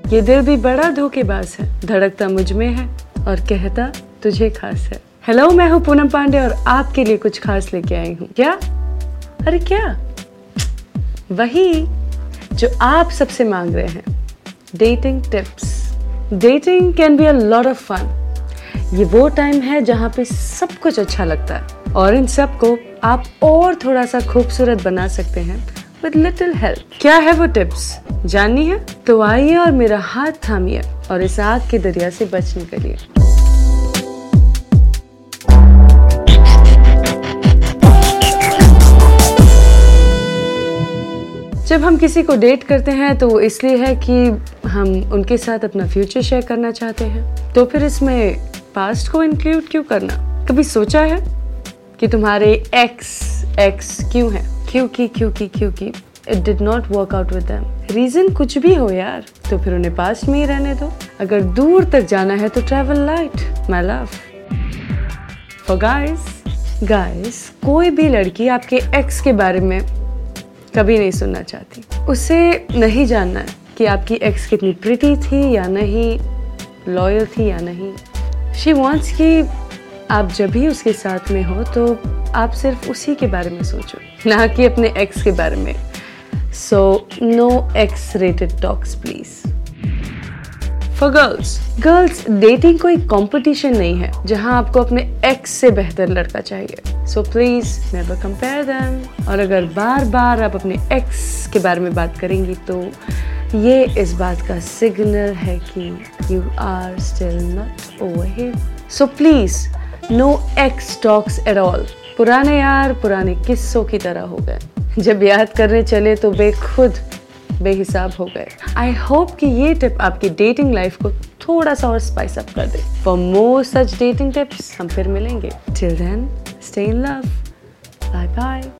ये दिल भी बड़ा धोखेबाज है, धड़कता मुझ में है और कहता तुझे खास है। हेलो, मैं हूँ पूनम पांडे और आपके लिए कुछ खास लेके आई हूँ। क्या? अरे क्या? वही जो आप सबसे मांग रहे हैं, dating tips. Dating can be a lot of fun. ये वो टाइम है जहाँ पे सब कुछ अच्छा लगता है और इन सब को आप और थोड़ा सा खूबसूरत बना सकते हैं विद लिटिल हेल्प। क्या है वो टिप्स जाननी है? तो आइए और मेरा हाथ थामिए और इस आग के दरिया से बचने के लिए। जब हम किसी को डेट करते हैं तो वो इसलिए है कि हम उनके साथ अपना फ्यूचर शेयर करना चाहते हैं। तो फिर इसमें पास्ट को इंक्लूड क्यों करना? कभी सोचा है कि तुम्हारे एक्स क्यों है? क्योंकि it did not work out with them. Reason कुछ भी हो यार, तो फिर उन्हें पास्ट में ही रहने दो। अगर दूर तक जाना है तो travel light my love. For guys, कोई भी लड़की आपके एक्स के बारे में कभी नहीं सुनना चाहती। उसे नहीं जानना है कि आपकी एक्स कितनी प्रिटी थी या नहीं, लॉयल थी या नहीं। शी वांट्स कि आप जब भी उसके साथ में हो तो आप सिर्फ उसी के बारे में सोचो, ना कि अपने एक्स के बारे में। So no ex rated talks please. For girls, dating कोई कंपटीशन नहीं है जहां आपको अपने एक्स से बेहतर लड़का चाहिए। So please never compare them. और अगर बार बार आप अपने एक्स के बारे में बात करेंगी तो ये इस बात का सिग्नल है कि you are still not over him. So please no ex talks at all. पुराने यार पुराने किस्सों की तरह हो गए, जब याद करने चले तो बेखुद बेहिसाब हो गए। आई होप कि ये टिप आपकी डेटिंग लाइफ को थोड़ा सा और स्पाइस अप कर दे। For more such dating tips हम फिर मिलेंगे। Till then stay in love. Bye bye.